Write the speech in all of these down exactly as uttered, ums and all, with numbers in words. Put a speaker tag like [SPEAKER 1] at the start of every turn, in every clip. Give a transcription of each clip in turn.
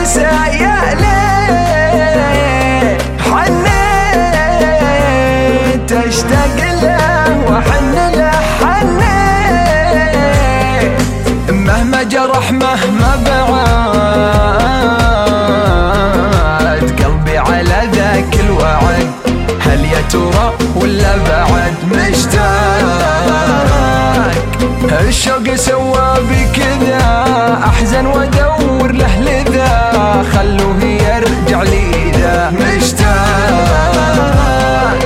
[SPEAKER 1] انسى يا ليه حنيت اشتاق له وحن له حنيت مهما جرح مهما بعد قلبي على ذاك الوعد هل يا ترى ولا بعد مشتاق الشوق سوى بكذا احزن وادور له لذا خلوه يرجع لي ذا مشتاق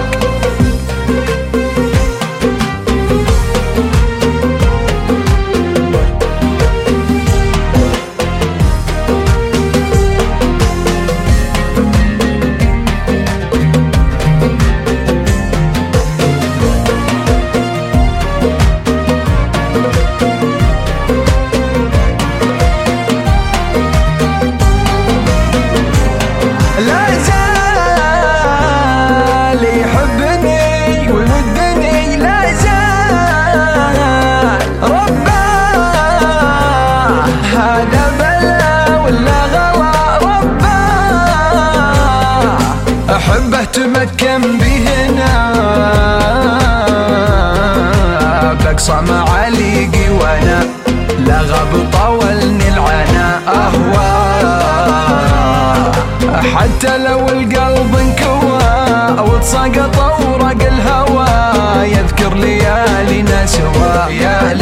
[SPEAKER 1] أحبه تمكن بهنا بقصى معاليقي وانا لا غاب طولني العنا أهواه حتى لو القلب انكوى أو اتساقط أوراق الهوى يذكر ليالينا سوا يا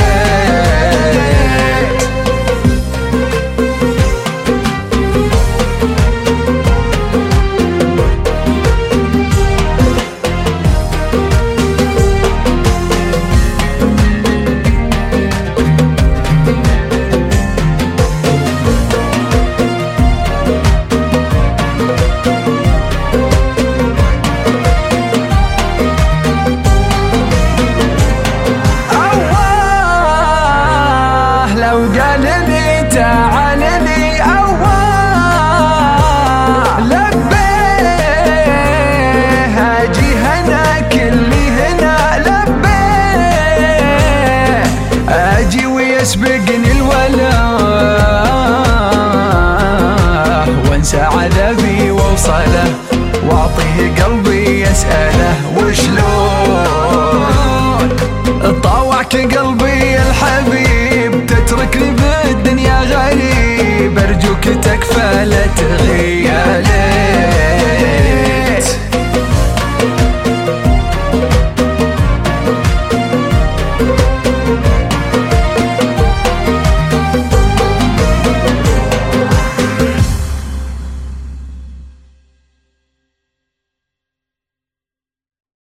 [SPEAKER 1] ليت قال لي تعال لي أواه لبيه هاجي هنا كلي هنا لبيه أجي ويسبقني الولا وانسى عذابي واوصله واعطيه قلبي يسأله وشلون طاوعك قلبي الحبيب تتركني بالدنيا غريب أرجوك تكفى لا